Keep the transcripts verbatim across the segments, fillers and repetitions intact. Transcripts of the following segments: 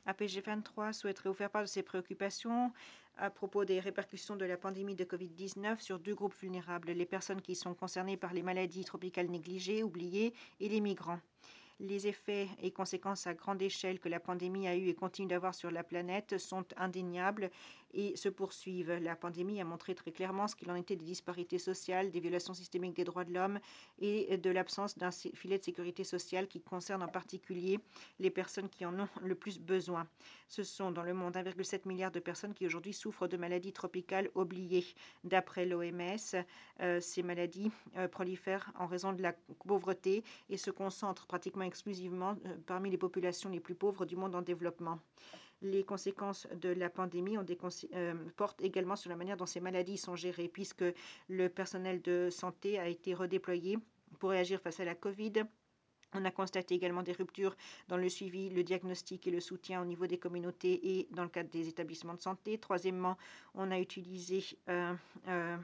A P G vingt-trois souhaiterait vous faire part de ses préoccupations à propos des répercussions de la pandémie de Covid dix-neuf sur deux groupes vulnérables, les personnes qui sont concernées par les maladies tropicales négligées, oubliées, et les migrants. Les effets et conséquences à grande échelle que la pandémie a eu et continue d'avoir sur la planète sont indéniables et se poursuivent. La pandémie a montré très clairement ce qu'il en était des disparités sociales, des violations systémiques des droits de l'homme et de l'absence d'un filet de sécurité sociale qui concerne en particulier les personnes qui en ont le plus besoin. Ce sont dans le monde un virgule sept milliard de personnes qui aujourd'hui souffrent de maladies tropicales oubliées. D'après l'O M S, euh, ces maladies euh, prolifèrent en raison de la pauvreté et se concentrent pratiquement exclusivement euh, parmi les populations les plus pauvres du monde en développement. Les conséquences de la pandémie ont des euh, portent également sur la manière dont ces maladies sont gérées, puisque le personnel de santé a été redéployé pour réagir face à la Covid. On a constaté également des ruptures dans le suivi, le diagnostic et le soutien au niveau des communautés et dans le cadre des établissements de santé. Troisièmement, on a utilisé euh, euh,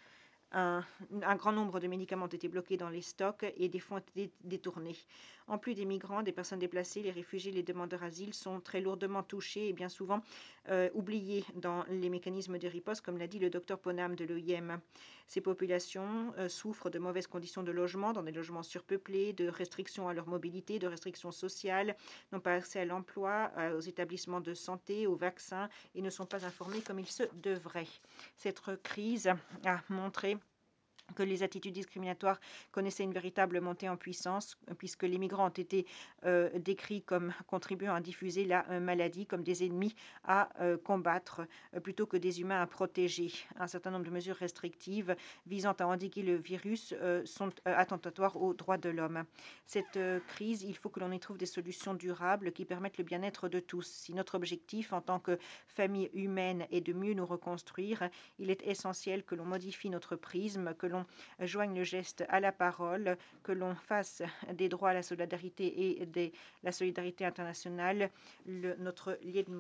Un, un, grand nombre de médicaments ont été bloqués dans les stocks et des fonds ont été détournés. En plus des migrants, des personnes déplacées, les réfugiés, les demandeurs d'asile sont très lourdement touchés et bien souvent euh, oubliés dans les mécanismes de riposte, comme l'a dit le docteur Ponam de l'O I M. Ces populations euh, souffrent de mauvaises conditions de logement, dans des logements surpeuplés, de restrictions à leur mobilité, de restrictions sociales, n'ont pas accès à l'emploi, aux établissements de santé, aux vaccins et ne sont pas informés comme il se devrait. Cette crise a montré que les attitudes discriminatoires connaissaient une véritable montée en puissance, puisque les migrants ont été euh, décrits comme contribuant à diffuser la euh, maladie, comme des ennemis à euh, combattre, euh, plutôt que des humains à protéger. Un certain nombre de mesures restrictives visant à endiguer le virus euh, sont euh, attentatoires aux droits de l'homme. Cette euh, crise, il faut que l'on y trouve des solutions durables qui permettent le bien-être de tous. Si notre objectif en tant que famille humaine est de mieux nous reconstruire, il est essentiel que l'on modifie notre prisme, que l'on joigne le geste à la parole, que l'on fasse des droits à la solidarité et de la solidarité internationale le, notre lieu de